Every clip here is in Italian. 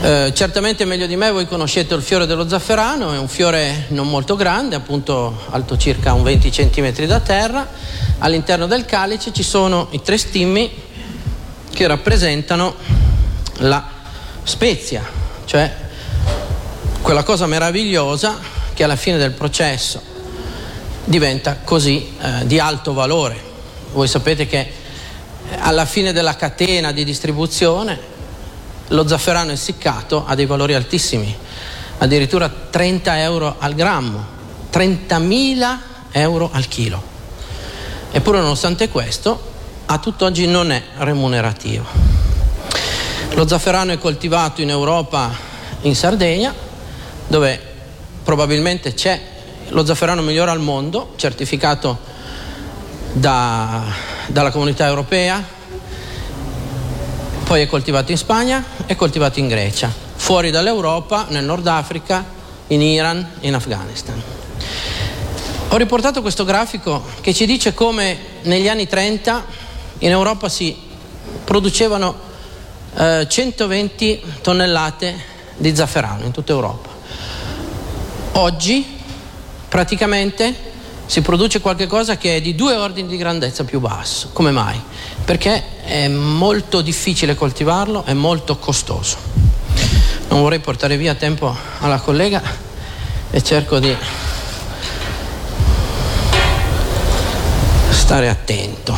Certamente meglio di me voi conoscete il fiore dello zafferano, è un fiore non molto grande, appunto alto circa un 20 cm da terra. All'interno del calice ci sono i 3 stimmi che rappresentano la spezia, cioè quella cosa meravigliosa che alla fine del processo diventa così di alto valore. Voi sapete che alla fine della catena di distribuzione lo zafferano essiccato ha dei valori altissimi, addirittura 30 euro al grammo, 30.000 euro al chilo. Eppure nonostante questo a tutt'oggi non è remunerativo. Lo zafferano è coltivato in Europa, in Sardegna, dove probabilmente c'è lo zafferano migliore al mondo, certificato dalla Comunità Europea. Poi è coltivato in Spagna e coltivato in Grecia, fuori dall'Europa, nel Nord Africa, in Iran, in Afghanistan. Ho riportato questo grafico che ci dice come negli anni 30 in Europa si producevano 120 tonnellate di zafferano in tutta Europa. Oggi praticamente si produce qualcosa che è di 2 ordini di grandezza più basso. Come mai? Perché è molto difficile coltivarlo, è molto costoso. Non vorrei portare via tempo alla collega e cerco di stare attento.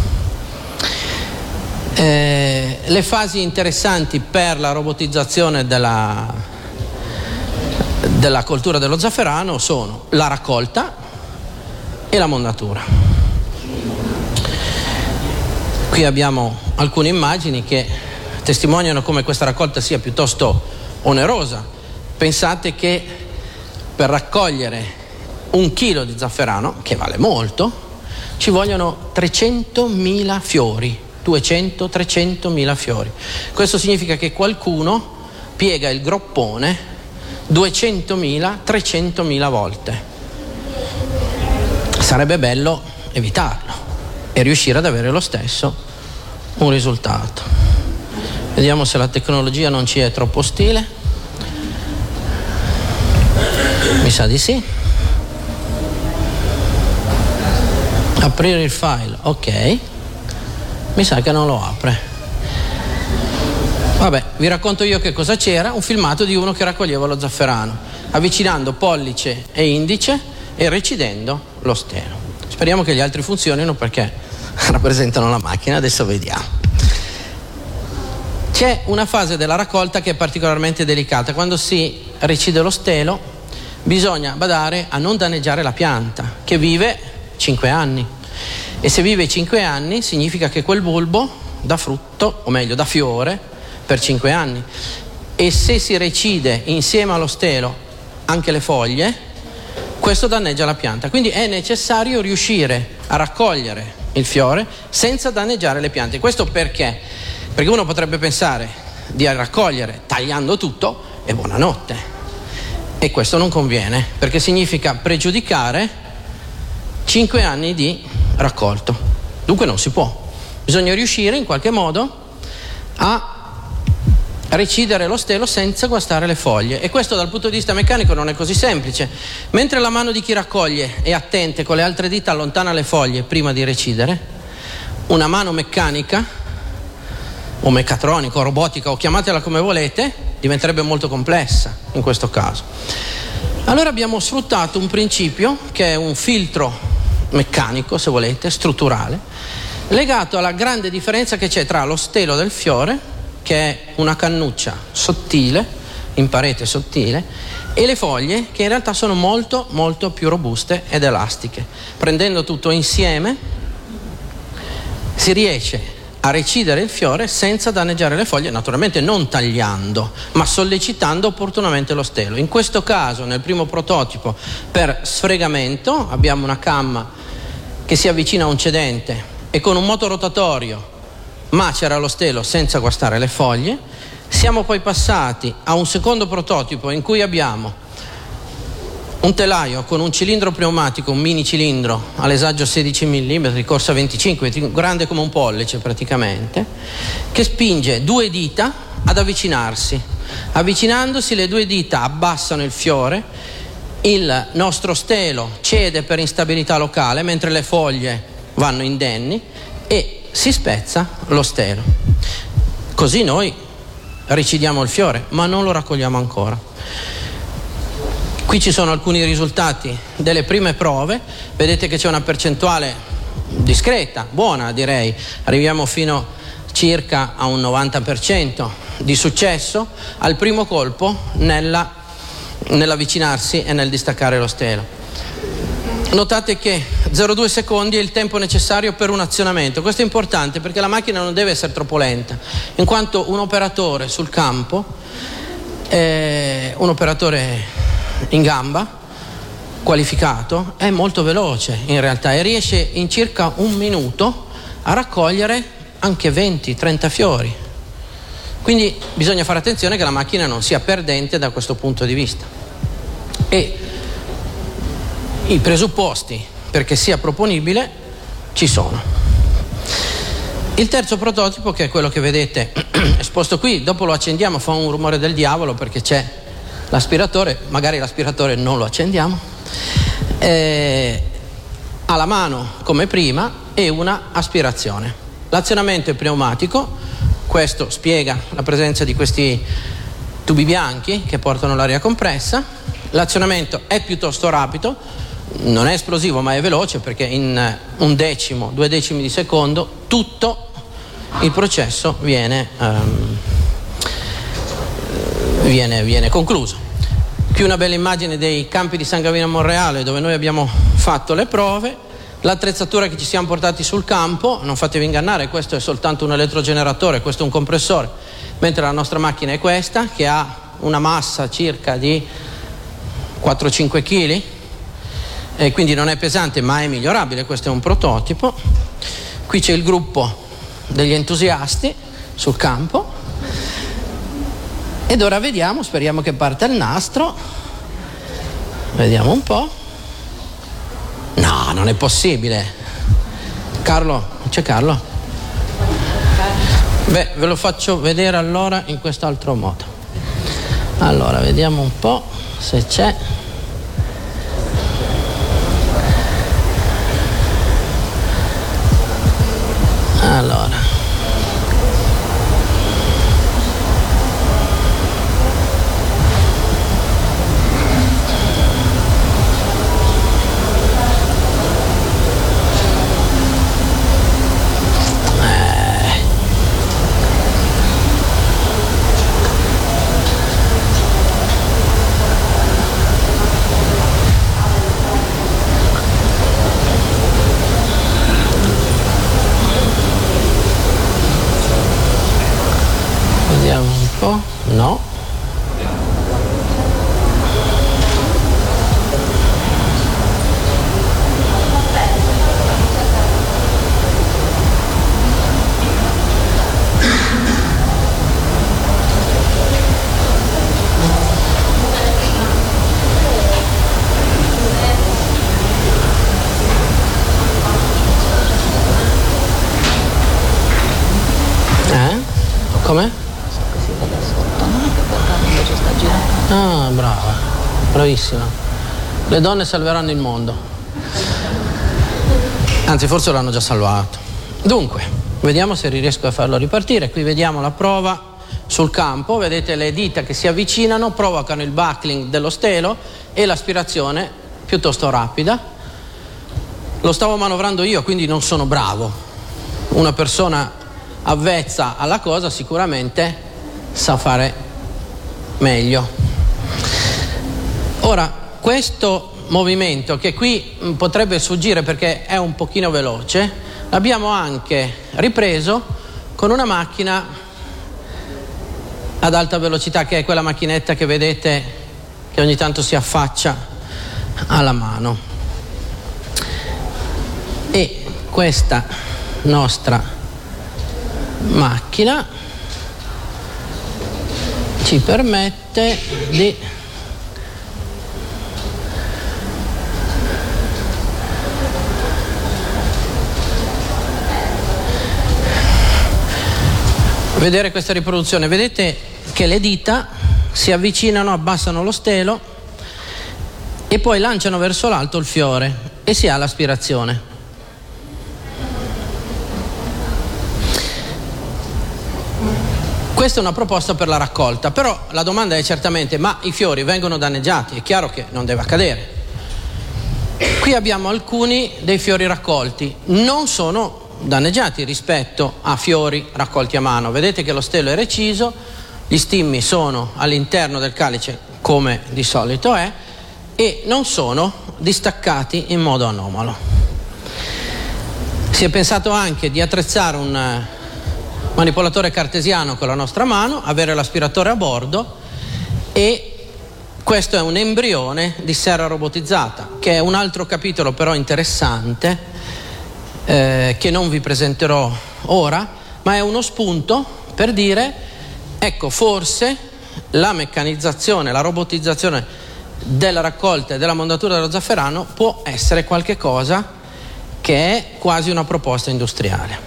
Le fasi interessanti per la robotizzazione della coltura dello zafferano sono la raccolta e la mondatura. Qui abbiamo alcune immagini che testimoniano come questa raccolta sia piuttosto onerosa. Pensate che per raccogliere 1 chilo di zafferano, che vale molto, ci vogliono 300.000 fiori, 200-300.000 fiori. Questo significa che qualcuno piega il groppone 200.000-300.000 volte. Sarebbe bello evitarlo e riuscire ad avere lo stesso un risultato. Vediamo se la tecnologia non ci è troppo ostile. Mi sa di sì. Aprire il file, ok. Mi sa che non lo apre. Vabbè, vi racconto io che cosa c'era. Un filmato di uno che raccoglieva lo zafferano, avvicinando pollice e indice e recidendo lo stelo. Speriamo che gli altri funzionino perché rappresentano la macchina, adesso vediamo. C'è una fase della raccolta che è particolarmente delicata. Quando si recide lo stelo bisogna badare a non danneggiare la pianta, che vive 5 anni. E se vive 5 anni significa che quel bulbo dà frutto, o meglio dà fiore, per 5 anni. E se si recide insieme allo stelo anche le foglie, questo danneggia la pianta. Quindi è necessario riuscire a raccogliere il fiore senza danneggiare le piante. Questo perché? Perché uno potrebbe pensare di raccogliere tagliando tutto e buonanotte. E questo non conviene, perché significa pregiudicare 5 anni di raccolto. Dunque non si può. Bisogna riuscire in qualche modo a recidere lo stelo senza guastare le foglie, e questo dal punto di vista meccanico non è così semplice. Mentre la mano di chi raccoglie è attenta, con le altre dita allontana le foglie prima di recidere, una mano meccanica o meccatronica o robotica, o chiamatela come volete, diventerebbe molto complessa in questo caso. Allora abbiamo sfruttato un principio che è un filtro meccanico, se volete, strutturale, legato alla grande differenza che c'è tra lo stelo del fiore, che è una cannuccia sottile, in parete sottile, e le foglie, che in realtà sono molto molto più robuste ed elastiche. Prendendo tutto insieme si riesce a recidere il fiore senza danneggiare le foglie, naturalmente non tagliando, ma sollecitando opportunamente lo stelo. In questo caso, nel primo prototipo, per sfregamento, abbiamo una camma che si avvicina a un cedente e con un moto rotatorio macera lo stelo senza guastare le foglie. Siamo poi passati a un secondo prototipo in cui abbiamo un telaio con un cilindro pneumatico, un mini cilindro all'esaggio 16 mm di corsa 25, grande come un pollice praticamente, che spinge 2 dita ad avvicinarsi. Avvicinandosi, le 2 dita abbassano il fiore, il nostro stelo cede per instabilità locale mentre le foglie vanno indenni e si spezza lo stelo. Così noi ricidiamo il fiore, ma non lo raccogliamo ancora. Qui ci sono alcuni risultati delle prime prove, vedete che c'è una percentuale discreta, buona direi, arriviamo fino circa a un 90% di successo al primo colpo nell'avvicinarsi e nel distaccare lo stelo. Notate che 0,2 secondi è il tempo necessario per un azionamento. Questo è importante perché la macchina non deve essere troppo lenta, in quanto un operatore sul campo, un operatore in gamba qualificato, è molto veloce in realtà e riesce in circa 1 minuto a raccogliere anche 20-30 fiori. Quindi bisogna fare attenzione che la macchina non sia perdente da questo punto di vista. E i presupposti perché sia proponibile ci sono. Il terzo prototipo, che è quello che vedete esposto qui, dopo lo accendiamo, fa un rumore del diavolo perché c'è l'aspiratore, magari l'aspiratore non lo accendiamo, ha la mano come prima e una aspirazione. L'azionamento è pneumatico, questo spiega la presenza di questi tubi bianchi che portano l'aria compressa. L'azionamento è piuttosto rapido, non è esplosivo ma è veloce perché in 1 decimo, 2 decimi di secondo tutto il processo viene concluso. Qui una bella immagine dei campi di San Gavino a Monreale dove noi abbiamo fatto le prove, l'attrezzatura che ci siamo portati sul campo, non fatevi ingannare, questo è soltanto un elettrogeneratore, questo è un compressore, mentre la nostra macchina è questa che ha una massa circa di 4-5 kg e quindi non è pesante ma è migliorabile, questo è un prototipo. Qui c'è il gruppo degli entusiasti sul campo. Ed ora vediamo, speriamo che parta il nastro. Vediamo un po'. No, non è possibile. Carlo, c'è Carlo? Beh, ve lo faccio vedere allora in quest'altro modo. Allora, vediamo un po' se c'è. Allora. No. Com'è? Ah, brava, bravissima. Le donne salveranno il mondo. Anzi, forse l'hanno già salvato. Dunque, vediamo se riesco a farlo ripartire. Qui vediamo la prova sul campo. Vedete le dita che si avvicinano, provocano il buckling dello stelo e l'aspirazione piuttosto rapida. Lo stavo manovrando io, quindi non sono bravo. Una persona avvezza alla cosa sicuramente sa fare meglio. Ora, questo movimento che qui potrebbe sfuggire perché è un pochino veloce, l'abbiamo anche ripreso con una macchina ad alta velocità, che è quella macchinetta che vedete che ogni tanto si affaccia alla mano. E questa nostra macchina ci permette di vedere questa riproduzione. Vedete che le dita si avvicinano, abbassano lo stelo e poi lanciano verso l'alto il fiore e si ha l'aspirazione. Questa è una proposta per la raccolta, però la domanda è certamente: ma i fiori vengono danneggiati? È chiaro che non deve accadere. Qui abbiamo alcuni dei fiori raccolti, non sono danneggiati rispetto a fiori raccolti a mano. Vedete che lo stelo è reciso, gli stimmi sono all'interno del calice come di solito è e non sono distaccati in modo anomalo. Si è pensato anche di attrezzare un manipolatore cartesiano con la nostra mano, avere l'aspiratore a bordo, e questo è un embrione di serra robotizzata, che è un altro capitolo però interessante, che non vi presenterò ora, ma è uno spunto per dire: ecco, forse la meccanizzazione, la robotizzazione della raccolta e della mondatura dello zafferano può essere qualche cosa che è quasi una proposta industriale.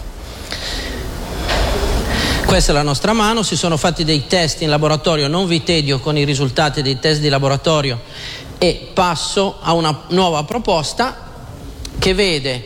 Questa è la nostra mano, si sono fatti dei test in laboratorio, non vi tedio con i risultati dei test di laboratorio e passo a una nuova proposta che vede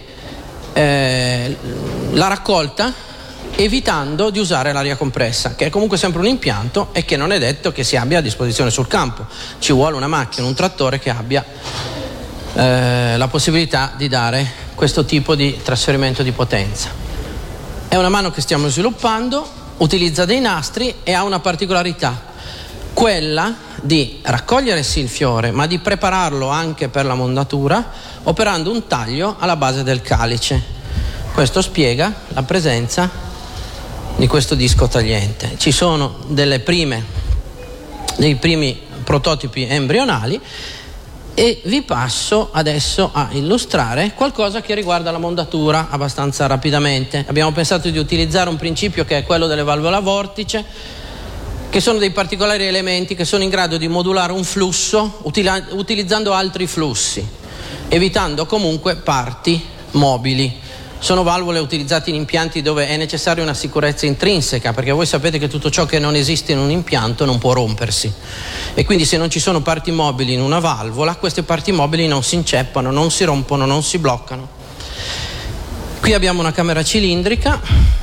la raccolta evitando di usare l'aria compressa, che è comunque sempre un impianto e che non è detto che si abbia a disposizione sul campo. Ci vuole una macchina, un trattore che abbia la possibilità di dare questo tipo di trasferimento di potenza. È una mano che stiamo sviluppando, utilizza dei nastri e ha una particolarità, quella di raccogliere sì il fiore, ma di prepararlo anche per la mondatura operando un taglio alla base del calice. Questo spiega la presenza di questo disco tagliente. Ci sono dei primi prototipi embrionali e vi passo adesso a illustrare qualcosa che riguarda la mondatura abbastanza rapidamente. Abbiamo pensato di utilizzare un principio che è quello delle valvole a vortice, che sono dei particolari elementi che sono in grado di modulare un flusso utilizzando altri flussi, evitando comunque parti mobili. Sono valvole utilizzate in impianti dove è necessaria una sicurezza intrinseca, perché voi sapete che tutto ciò che non esiste in un impianto non può rompersi, e quindi se non ci sono parti mobili in una valvola, queste parti mobili non si inceppano, non si rompono, non si bloccano. Qui abbiamo una camera cilindrica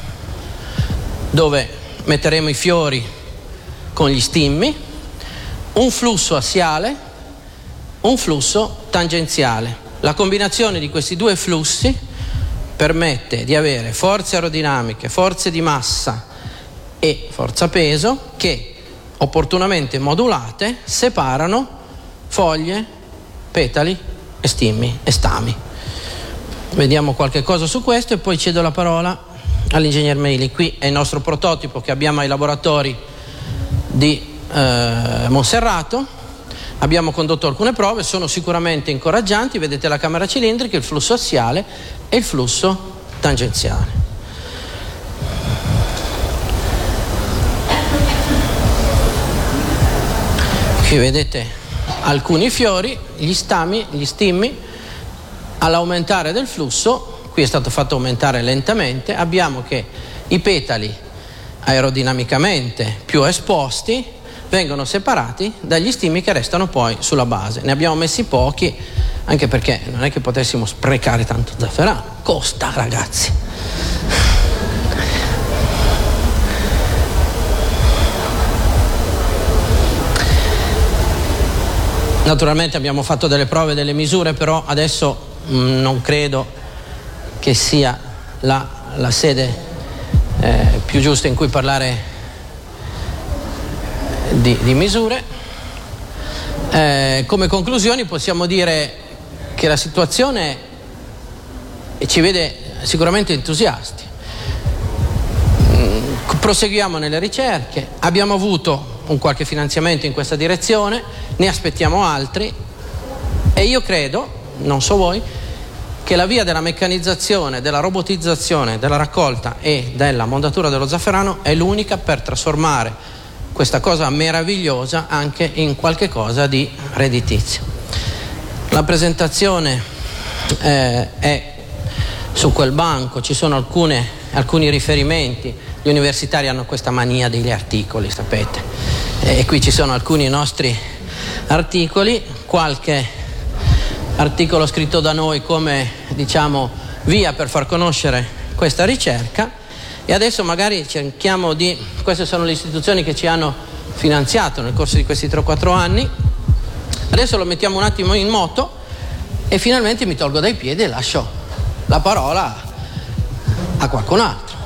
dove metteremo i fiori con gli stimmi, un flusso assiale, un flusso tangenziale. La combinazione di questi due flussi permette di avere forze aerodinamiche, forze di massa e forza peso che, opportunamente modulate, separano foglie, petali e stimmi e stami. Vediamo qualche cosa su questo e poi cedo la parola all'ingegner Meili. Qui è il nostro prototipo che abbiamo ai laboratori di Monserrato. Abbiamo condotto alcune prove, sono sicuramente incoraggianti. Vedete la camera cilindrica, il flusso assiale e il flusso tangenziale. Qui vedete alcuni fiori, gli stami, gli stimmi. All'aumentare del flusso, qui è stato fatto aumentare lentamente, abbiamo che i petali aerodinamicamente più esposti vengono separati dagli stimmi che restano poi sulla base. Ne abbiamo messi pochi, anche perché non è che potessimo sprecare tanto zafferano, costa, ragazzi. Naturalmente abbiamo fatto delle prove, delle misure, però adesso non credo che sia la sede più giusta in cui parlare di misure. Come conclusioni possiamo dire che la situazione ci vede sicuramente entusiasti. Proseguiamo nelle ricerche, abbiamo avuto un qualche finanziamento in questa direzione, ne aspettiamo altri e io credo, non so voi, che la via della meccanizzazione, della robotizzazione, della raccolta e della mondatura dello zafferano è l'unica per trasformare questa cosa meravigliosa anche in qualche cosa di redditizio. La presentazione è su quel banco, ci sono alcuni riferimenti Gli universitari hanno questa mania degli articoli, sapete, e qui ci sono alcuni nostri articoli, qualche articolo scritto da noi come, diciamo, via per far conoscere questa ricerca. E adesso magari cerchiamo di, queste sono le istituzioni che ci hanno finanziato nel corso di questi 3 o 4 anni, adesso lo mettiamo un attimo in moto e finalmente mi tolgo dai piedi e lascio la parola a qualcun altro.